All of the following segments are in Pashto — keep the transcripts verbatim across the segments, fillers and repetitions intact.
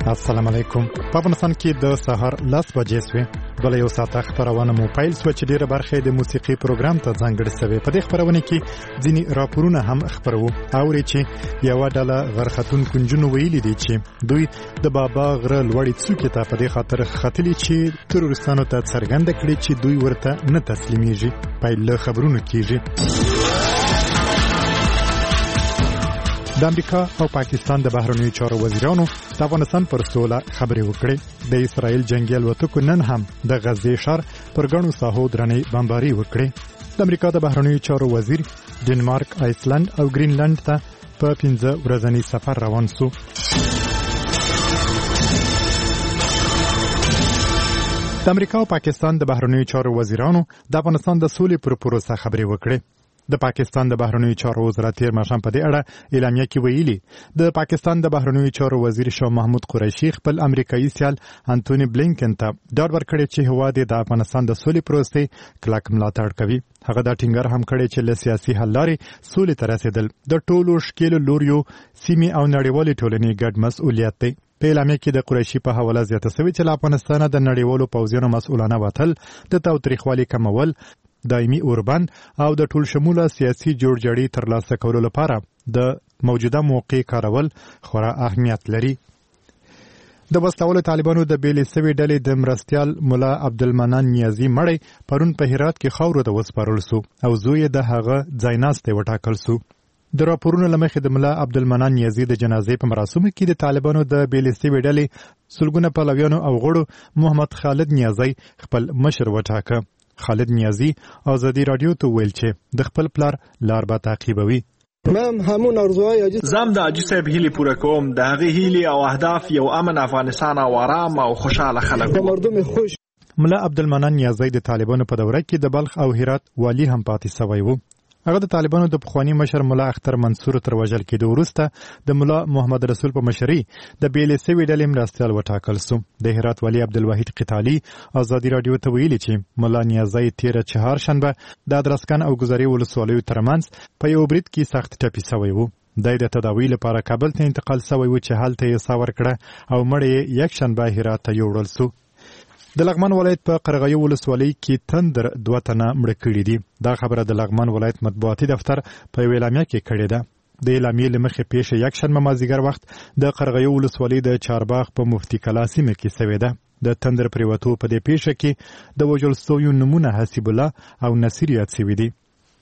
السلام علیکم. په افغانستان کې د سهار لس بجې سوې بل یو ساعت خبرونه مو پیل سو چې ډیره برخه د موسیقي پروګرام ته ځانګړې شوی. په دې خبرونه کې ځینی راپورونه هم خبرو او چې یو ډله غرختون کنجونو ویلي دي چې دوی د بابا غره لوړی څوکې ته په دې خاطر خطلی چې تروریستانو ته څرګنده کړي چې دوی ورته نه تسلیميږي. پیل خبرونه کیږي. د امریکا او پاکستان د بهرنیو چارو وزیرانو د افغانستان پر سوله خبرې وکړې. د اسرائیل جنگي الوتکو نن هم د غزې ښار پر ګڼو ساحو درنې بمباري وکړې. د امریکا د بهرنیو چارو وزیر ډنمارک، آیسلند او ګرینلند ته په پنځه ورځنی سفر روان شو. د امریکا او پاکستان د بهرنیو چارو وزیرانو د افغانستان د سولې پر پروسه خبرې وکړې. د پاکستان د بهرنیو چارو وزارت تیر ماښام په دې اړه اعلامیه کې ویلي د پاکستان د بهرنیو چارو وزیر شاه محمود قریشي خپل امریکایي سیال انټونی بلینکن ته ډاډ ورکړی چې هواد د افغانستان د سولې پروسې کلک ملاتړ کوي. هغه دا ټینګار هم کړی چې له سیاسي حل لارې سولې ته رسیدل د ټولو ښکېلو لوریو سیمې او نړیوالې ټولنې ګډ مسؤلیت دی. په اعلامیه کې د قریشي په حواله زیاته شوې چې له افغانستانه د نړیوالو پوځیانو مسؤلانه وتل د تاوتریخوالي کمول، دایمي اوربند او د ټول شموله سیاسي جوړجاړي ترلاسه کولو لپاره د موجوده موقع کارول خورا اهمیت لري. د وسلوالو طالبانو د بیلې سوي ډلې د مرستیال مولا عبدالمنان نیازي مړی پرون په هرات کې خاورو ته وسپارل سو او زوی د هغه ځایناستی وټاکل سو. د راپورونو لمخې د مولا عبدالمنان نیازي د جنازې په مراسمو کې د طالبانو د بیلې سوي ډلې سلګونه پلویانو او غړو محمد خالد نیازي خپل مشر وټاکه. خالد نیازي آزادی رادیو ته ویل چې د خپل پلار لار به تعقیبوي. من همون ارزوهای عاجز زم د عاجز صاحب هیلې پوره کوم. د هغې هیلې او اهداف یو امن افغانستان او آرام او خوشاله خلک د مردم خوش. مولا عبدالمنان نیازي د طالبانو په دوره کې د بلخ او هرات والی هم پاتې شوی و. هغه د طالبانو د پخوانی مشر مولا اختر منصور تر وژل کېدو وروسته د مولا محمد رسول په مشرۍ د بیلې سوي ډلې مرستیال وټاکل سو. د هرات والي عبدالواحد قتالي آزادی رادیو ته ویلي چې مولا نیازي تیره چهارشنبه د ادرسکن او ګذرې ولسوالیو ترمنځ په یو برید کې سخت ټپي شوی و. د د تداوی لپاره کابل ته انتقال شوی و چې هلته یې ساه ورکړه او مړی یې یکشنبه هرات ته یوړل سو. د لغمان ولایت په قرغیو ولسوالۍ کې تندر دوه تنه مړه کړي دي. دا خبره د لغمان ولایت مطبوعاتي دفتر په یوه اعلامیه کې کړې ده. د اعلامیې له مخې پیښه یکشنبه مازدیګر وخت د قرغیو ولسوالۍ د چارباغ په مفتي کلا سیمه کې شوې ده. د تندر پریوتو په دې پیښه کې د وژل شویو نومونه حسیب الله او نصیر یاد شوي دي.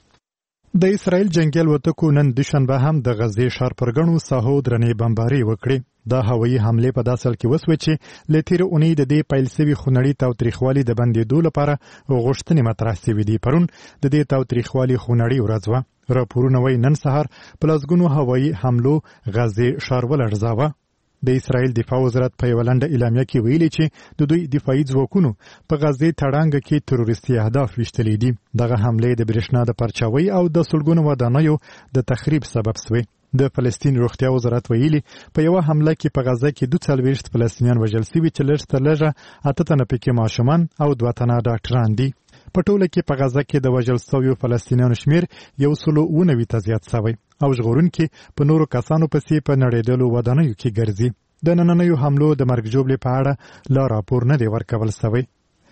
د اسرائیل جنگي الوتکو نن دوشنبه هم د غزې ښار پر ګڼو ساحو درنې بمباري وکړې. دا هوایي حملې په داسې حال کې وسوې چې له تېرې اونۍ د دې پیل سوي خونړي تاوتریخوالي د بندېدو لپاره غوښتنې مطرح سوي دي. پرون د دې تاوتریخوالي خونړۍ ورځ وه. راپورونه وایي نن سهار په لسګونو هوایي حملو غزې ښار ولړزاوه. د اسرائیل دفاع وزارت په یوه لنډه اعلامیه کې ویلي چې د دوی دفاعي ځواکونو په غزې تړانګه کې تروریستي اهداف ویشتلي دي. دغه حملې د برېښنا د پرچاوۍ او د سلګونو ودانیو د تخریب سبب سوې. د فلسطین روغتیا وزارت ویلي په یوه حمله کې په غزه کې دوه څلوېښت فلسطینیان وژل سوي چې لږ تر لږه اته تنه پکې ماشومان او دوه تنه ډاکټران دي. په ټوله کې په غزه کې د وژل سویو فلسطینیانو شمیر یو سلو اووه نوي ته زیات سوی او ژغورونکي په نورو کسانو پسې په نړېدلو ودانیو کې ګرځي. د نننیو حملو د مرګ ژوبلې په اړه لا راپور نه دی ورکول سوی.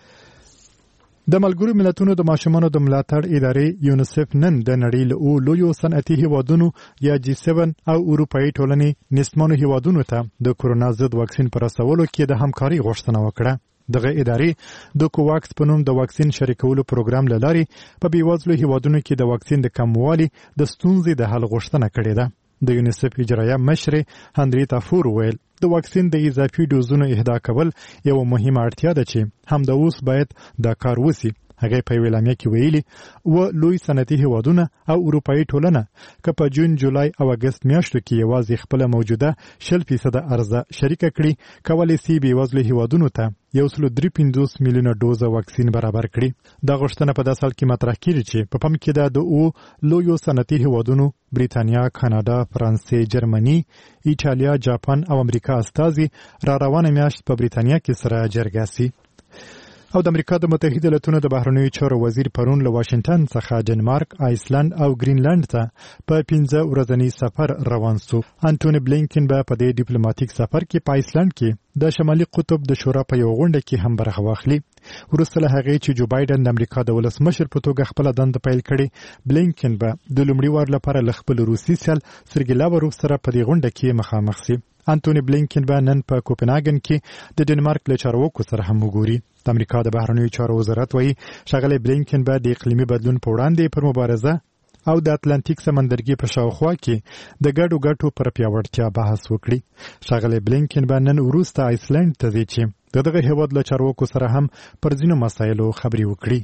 د ملګرو ملتونو د ماشومانو د ملاتړ ادارې یونیسف نن د نړۍ له اوو لویو صنعتي هیوادونو یا جی سیون او اروپایي ټولنې نسمانو هیوادونو ته د کورونا ضد واکسین په رسولو کې د همکارۍ غوښتنه وکړه. دغه ادارې د کوواکس په نوم د واکسین شریکولو پروګرام له لارې په بېوزلو هیوادونو کې د واکسین د کموالي د ستونزې د حل غوښتنه کړې ده. د یونیسف اجرایه مشر هنریتا فور ویل د واکسین د اضافي ډوزونو اهدا کول یو مهمه اړتیا ده چې هم د اوس باید دا کار وسی. هغه په اعلامیه کې ویلي و لوی صنعتي هیوادونه او اروپایي ټولنه که په جون، جولای او اگست میاشتو کې یوازې خپل موجوده شل فیصده عرضه شریکه کړي کولی سي بېوزلو هیوادونو ته یو سلو درې پنځوس میلیونه ډوزه واکسین برابر کړي. دا غوښتنه په داسې حال کې مطرح کېږي چې په پام کې ده د اوو لویو صنعتي هیوادونو بریتانیا، کاناډا، فرانسې، جرمني، ایټالیا، جاپان او امریکا استازي را روانه میاشت په بریتانیا کې سره جرګه سي. او د امریکا د متحده ایالاتونو د بهرنیو چارو وزیر پرون له واشنگټن څخه ډنمارک، آیسلند او ګرینلند ته په پنځه ورځنی سفر روان شو. انټونی بلینکن به په دې ډیپلوماټیک سفر کې په آیسلند کې د شمالي قطب د شورا په یو غونډه کې هم برخه واخلي. وروسته له هغې چې جو بایدن د امریکا د ولسمشر په توګه خپله دنده پیل کړې، بلینکن به د لومړي وار لپاره له خپل روسي سیال سرګي لاوروف سره په دې غونډه کې مخامخ شي. انټونی بلینکن به نن په کوپنهاګن کې د ډنمارک له چارواکو سره هم وګوري. د امریکا د بهرنیو چارو وزارت وایي ښاغلی بلینکن به د اقلیمي بدلون په وړاندې پر مبارزه او د اتلانتیک سمندرګي په شاوخوا کې د ګډو ګټو پر پیاوړتیا بحث وکړي. ښاغلی بلینکن به نن وروسته آیسلند ته ځي چې د دغه هیواد له چارواکو سره هم پر ځینو مسایلو خبرې وکړي.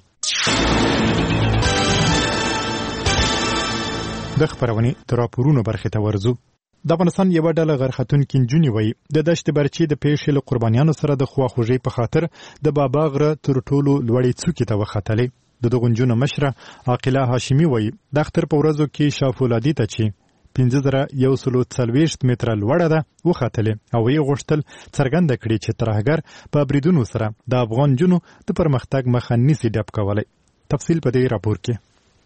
د خبرونې د راپورونو برخې ته ورځو. د افغانستان یوه ډله غرختونکې نجونې وایي د دشت برچې د پیښې له قربانیانو سره د خواخوږۍ په خاطر د بابا غره تر ټولو لوړې څوکې ته وختلې. د دغو نجونو مشره عاقله هاشمي وایي د اختر په ورځو کې شافولادي ته چې پنځه زره یو سلو څلوېښت متره لوړه ده وختلې او یې غوښتل څرګنده کړي چې ترهګر په بریدونو سره د افغان نجونو د پرمختګ مخه نشي ډپ کولی. تفصیل په دې راپور کې.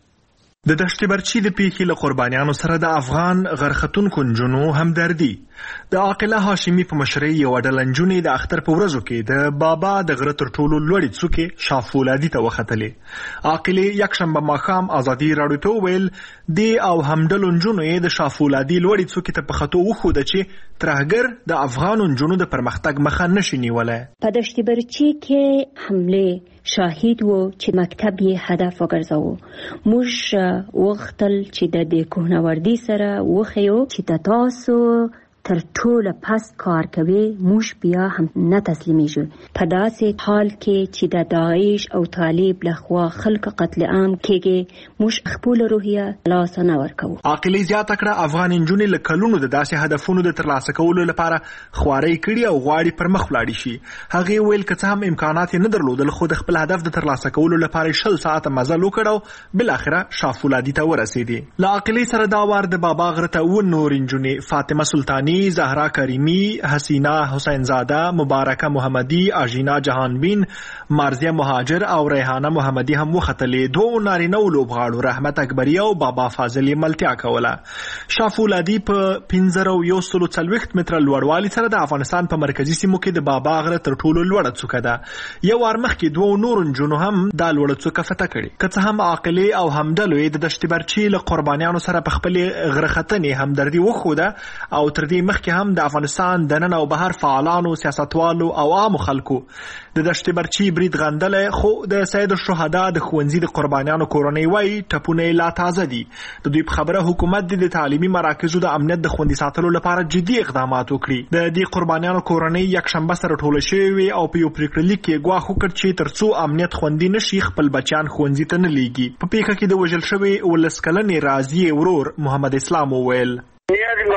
د دشت برچې د پیښې له قربانیانو سره د افغان غرختونکو نجونو همدردي. د عاقله هاشمي په مشرۍ یوه ډله نجونې د اختر په ورځو کې د بابا د غره تر ټولو لوړې څوکې شافولادي ته وختلې. عاقلې یکشنبه ماښام ازادي راډیو ته وویل د او همډلو نجونو یې د شافولادي لوړې څوکې ته په خطو وښوده چې ترهګر د افغانو نجونو د پرمختګ مخه نشي نیولی. په دشت برچې کې حمله شاهد وو چې مکتب یې هدف وګرځاوه. موږ وغوښتل چې د دې کوهنوردي سره وښیو چې د تاسو تر ټوله پس کار کوي، موږ بیا هم نه تسلیمیږو. په داسې حال کې چې د داعش او طالب لخوا خلک قتل عام کېږي، موږ خپل روحیه لاس نه ورکوو. عاقلې زیاته کړه افغان نجونې له کلونو د داسې هدفونو د ترلاسه کولو لپاره خوارۍ کړي او غواړي پر مخ ولاړې شي. هغې ویل که څه هم امکانات یې نه درلودل، خو د خپل هدف د ترلاسه کولو لپاره شل ساعته مزل وکړ او بالاخره شافولادي ته ورسېدې. له عاقلې سره دا وار د بابا غره ته اووه نورې نجونې فاطمه سلطاني، زهرا کریمی، حسینا حسین زاده، مبارکه محمدی، آژینا جهانبین، مارزیه مهاجر او ریحانه محمدی هم وختلې. دوه نارینه لوبغاړو رحمت اکبری او بابا فاضل ملتیا کوله. شافولادي په پنځه زره یو سلو څلوېښت متره لوړوالي سره د افغانستان په مرکزي سیمو کې د بابا غره تر ټولو لوړه څوکه ده. یو وار مخکې دوه نورو نجونو هم دا لوړه څوکه فتح کړې. که څه هم عاقلې او همډلو یې د دشت برچې له قربانیانو سره په خپلې غره ختنې همدردي وښوده او تر دې مخکې هم د افغانستان د نن او بهر فعالانو، سیاستوالو او عامو خلکو د دشت برچې برید غندلی. خو د سید الشهدا د ښوونځي د قربانیانو کورنۍ وایي ټپونه یې لا تازه دي. د دوی په خبره حکومت د تعلیمي مراکزو د امنیت د خوندي ساتلو لپاره جدي اقدامات وکړي. د دې قربانیانو کورنۍ یکشنبه سره ټوله شوې وي او په یو پریکړه لیک کې ګواښ وکړ چې تر څو امنیت خوندي نشي خپل بچیان ښوونځي ته نه لیږي. په پیښه کې د وژل شوي ولس کلنې راضیې ورور محمد اسلام وویل د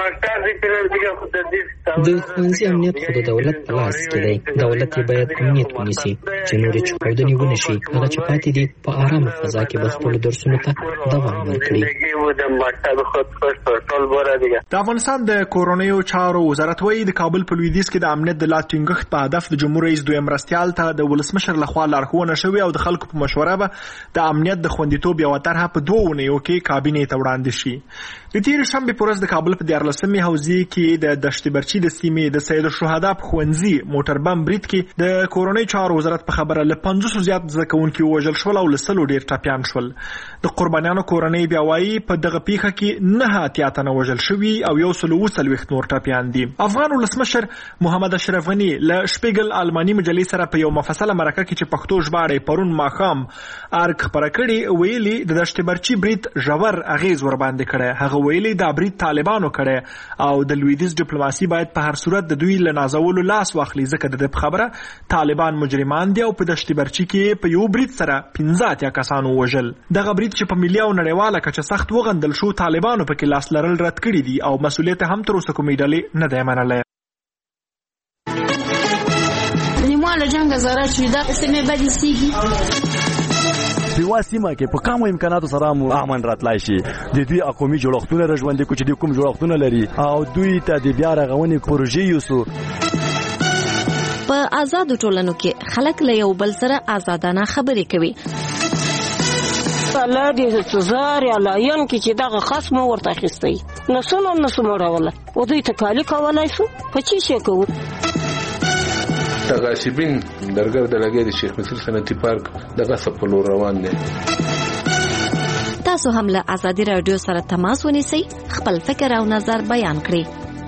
ښوونځي امنیت خو د دولت په لاس کې دی. دولت یې باید امنیت ونیسي چې نورې چوپړدنې ونه شي. هغه چې پاتې دي په ارامه فضا کې به خپلو درسونو ته دوام ورکړي. د افغانستان د کورنیو چارو وزارت وایي د کابل په لویدیځ کې د امنیت د لا ټینګښت په هدف د جمهور رئیس دویم مرستیال ته د ولسمشر لخوا لارښوونه شوې او د خلکو په مشوره به د امنیت د خوندیتوب یوه طرحه په دوو اونیو کې کابینې ته وړاندې شي. د تېرې شنبې په ورځ د کابل په دیارلسمې حوزې کې د دشت برچې د سیمې د سید الشهدا په ښوونځي موټر بم برید کې د کورنیو چارو وزارت په خبره له پنځوسو زیات زده کوونکي ووژل شول او له سلو ډېر ټپیان شول. د قربانیانو کورنۍ بیا وایي په دغه پیښه کې نهه اتیا تنه وژل شوي او یو سلو اووه څلوېښت نور ټپیان دي. افغان ولسمشر محمد اشرف غني له شپیګل آلماني مجلې سره په یو مفصله مرکه کې چې پښتو ژباړه پرون ماښام ارګ خپره کړې ویلي د دشت برچې برید ژور اغېز ورباندې کړی. هغه ویلي دا برید طالبانو کړی او د لویدیځ ډیپلوماسي باید په هر صورت د دوی له نازولو لاس واخلي ځکه د دې خبره طالبان مجرمان دي او په دشت برچې کې په یو برید سره پنځه اتیا کسان ووژل. دغه برید چې په ملي او نړیواله کچه سخت وغندل شو، طالبانو پکې لاس لرل رد کړي دي او مسؤلیت هم تر اوسه کومې ډلې نه دی منلی. له جنګ زاره چې دا سیمه بدې سیږي په واسمه کې په کومو امکاناتو سره مو امن راتلای شي. د دوی اقومي جوړښتونه رژوندې کو چې د کوم جوړښتونه لري او دوی ته د بیا رغونې پروژې یوسو. په په آزادو ټولنو کې خلک له یو بل سره آزادانه خبرې کوي. الله دې سزار یا لاین کې چې دغه خصم ورته اخیستی نسونه نسو مړوله او دوی تکالی کولای شو په چی شي کوو. تغاشبین درګر د لګې د شیخ مصر صنعتي پارک دغه سپلو روان دي. تاسو هم له ازادي رادیو سره تماس ونیسئ، خپل فکر او نظر بیان کړئ.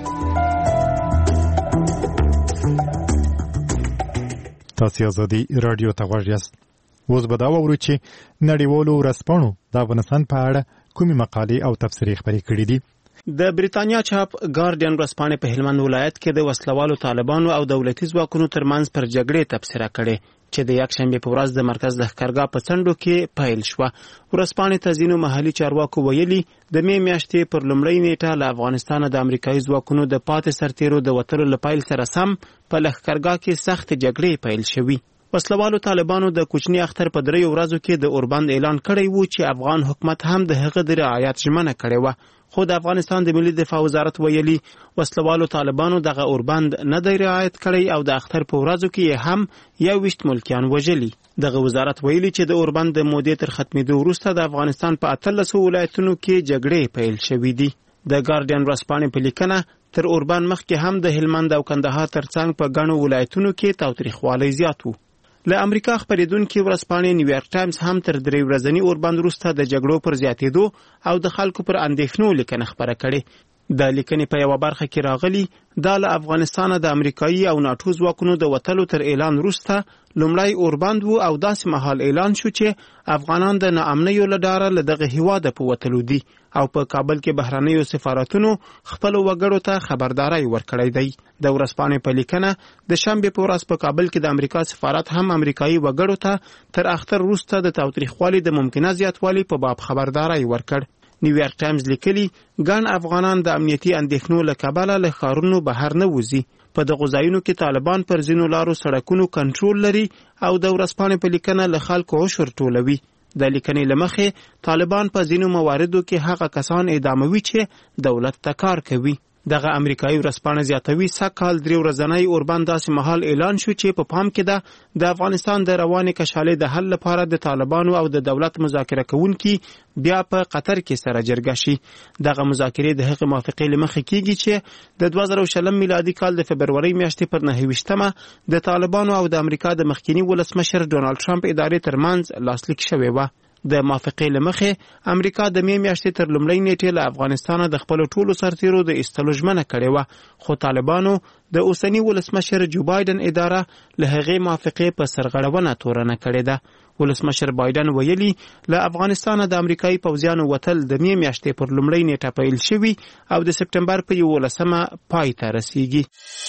تاسو ازادي رادیو ته غوږ یاست. اوس به دا وورو چې نړیوالو ورځپاڼو د افغانستان په اړه کومې مقالې او تبصرې خپرې کړې دي. د بریتانیا چاپ ګارډین ورځپاڼې په هلمند ولایت کې د وسلوالو طالبانو او دولتي ځواکونو ترمنځ پر جګړې تبصره کړې چې د یکشنبه په ورځ د مرکز لښکرګاه په څنډو کې پیل شوه. ورځپاڼې ته ځینو محلي چارواکو ویلي د مې میاشتې پر لومړۍ نیټه له افغانستانه د امریکایي ځواکونو د پاتې سرتیرو د وتلو له پیل سره سم په لښکرګاه کې سخت جګړې پیل شوي. وسلوالو طالبانو د کوچني اختر په دریو ورځو کې د اوربند اعلان کړی وو چې افغان حکومت هم د هغه د رعایت ژمنه کړې وه، خو د افغانستان د ملي دفاع وزارت ویلي وسلوالو طالبانو دغه اوربند نه دی رعایت کړی او د اختر په ورځو کې هم یو ویشت ملکیان وژلي. دغه وزارت ویلي چې د اوربند د مودې تر ختمېدو وروسته د افغانستان په اتلسو ولایتونو کې جګړې پیل شوې دي. د ګارډین ورځپاڼې په لیکنه تر اوربند مخکې هم د هلمند او کندهار ترڅنګ په ګڼو ولایتونو کې تاوتریخوالی زیات و. له امریکا خپرېدونکې ورځپاڼې نیویارک ټایمز هم تر درې ورځني اوربند وروسته د جګړو پر زیاتېدو او د خلکو پر اندېښنو لیکنه خپره کړې. د لیکنې په یوه برخه کې راغلي دا له افغانستانه د امریکایي او ناټو ځواکونو د وتلو تر اعلان وروسته لومړی اوربند و او داسې مهال اعلان شو چې افغانان د ناامنیو له ډاره له دغه هیواده په وتلو دي او په کابل کې بهرنیو سفارتونو خپلو وګړو ته خبرداری ورکړی دی. د ورځپاڼې په لیکنه د شنبې په ورځ په کابل کې د امریکا سفارت هم امریکایي وګړو ته تر اختر وروسته د تاوتریخوالي د ممکنه زیاتوالي په باب خبرداری ورکړ. نیویارک ټایمز لیکلي ګڼ افغانان د امنیتي اندېښنو له کبله له ښارونو بهر نه وځي. په دغو ځایونو کې طالبان پر ځینو لارو سړکونو کنټرول لري او د ورځپاڼې په لیکنه له خلکو عشر ټولوي. د لیکنې له مخې طالبان په ځینو مواردو کې هغه کسان اعداموي چې دولت ته کار کوي. دغه امریکایي ورځپاڼه زیاتوي سږکال درې ورځنی اوربند داسې مهال اعلان شو چې په پام کې ده د افغانستان د روانې کشالې د حل لپاره د طالبانو او د دولت مذاکره کوونکي بیا په قطر کې سره جرګه شي. دغه مذاکرې د هغې موافقې له مخې کیږي چې د دوه زره شلم میلادي کال د فبرورۍ میاشتې پر نهه ویشتمه د طالبانو او د امریکا د مخکیني ولسمشر ډونالډ ټرمپ ادارې ترمنځ لاسلیک شوې وه. د موافقې له مخې امریکا د مې میاشتې تر لومړۍ نیټې له افغانستانه د خپلو ټولو سرتیرو د ایستلو ژمنه کړې وه، خو طالبانو د اوسني ولسمشر جو بایدن اداره له هغې موافقې په سرغړونه تورنه کړې ده. ولسمشر بایدن ویلي له افغانستانه د امریکایي پوځیانو وتل د مې میاشتې پر لومړۍ نیټه پیل شوي او د سپټمبر په یولسمه پای ته رسیږي.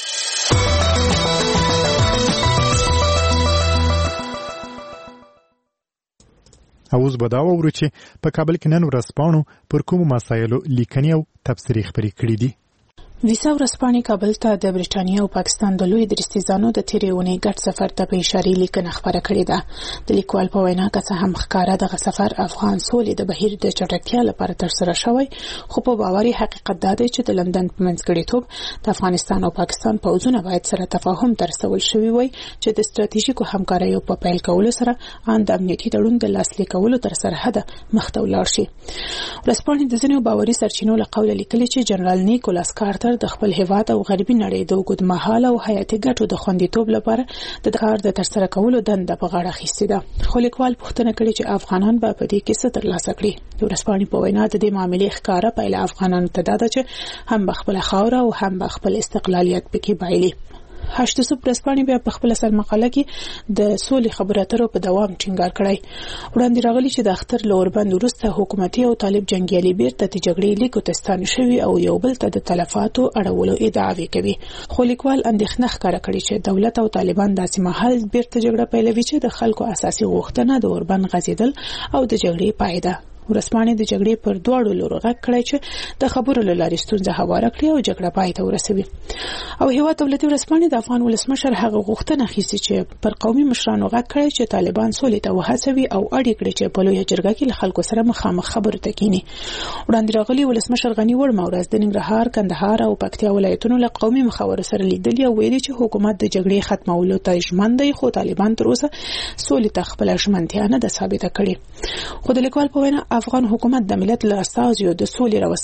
اوس به دا وورو چې په کابل کې نن ورځپاڼو پر کومو مسایلو لیکنې او تبصرې خپرې کړې دي. ویسا ورځپاڼې کابل ته د بریټانیا او پاکستان د لوی درستیزانو د تیرې اونۍ ګډ سفر ته په اشارې لیکنه خپره کړې ده. د لیکوال په وینا که څه هم ښکاره دغه سفر افغان سولې د بهیر د چټکتیا لپاره ترسره شوی، خو په باوري حقیقت دا دی چې د لندن په منځګړیتوب د افغانستان او پاکستان پوځونه باید سره تفاهم ته رسول شوي وای چې د ستراتیژیکو همکاریو په پیل کولو سره ان د امنیتي تړون د لاسلیک کولو تر سرحده مخته ولاړ شي. ورځپاڼې د ځینو باوري سرچینو له قوله لیکلي چې جنرال نیکولاس کارتر د خپل هیواد او غربي نړۍ د اوږدمهاله او حیاتي ګټو د خوندیتوب لپاره د کار د ترسره کولو دنده په غاړه اخیستې ده، خو لیکوال پوښتنه کړې چې افغانان به په دې کې څه ترلاسه کړي. د ورځپاڼې په وینا د دې معاملې ښکاره پایله افغانانو ته دا ده چې هم به خپله خاوره او هم به خپل استقلالیت پکې بایلي. هشت صبح ورځپاڼې بیا په خپل سر مقاله کې د سولې خبرو اترو په دوام ټینګار کړی. وړاندې راغلي چې د اختر له اوربند وروسته حکومتي او طالب جنګیالي بیرته د جګړې لیکو ته ستانه شوي او یو بل ته د تلفاتو اړولو ادعاوې کوي، خو لیکوال اندېښنه ښکاره کړې چې دولت او طالبان داسې مهال بیرته جګړه پیلوي چې د خلکو اساسي غوښتنه د اوربند غځېدل او د جګړې پای ده. ورسپانې د جګړې پر دواړو لورو غږ کړی چې د خبرو له لارې ستونزه هواره کړي او جګړه پای ته ورسوي. او هیواد دولتي ورسپانې د افغان ولسمشر هغه غوښتنه اخیستې چې پر قومي مشرانو غږ کړی چې طالبان سولې ته وهڅوي او اړ کړي چې په لویه جرګه کې له خلکو سره مخامخ خبرو ته کینی. وړاندې راغلي ولسمشر غنی وړمه ورځ د ننګرهار، کندهار او پکتیا ولایتونو له قومي مخاورو سره لیدلي او ویلي چې حکومت د جګړې ختمولو ته ژمن دی، خو طالبان تر اوسه سولې ته خپل ژمنتیا نه ده ثابته کړې. خو د لیکوال په وینا افغان حکومت د ملت له استازو د سولې راوستلو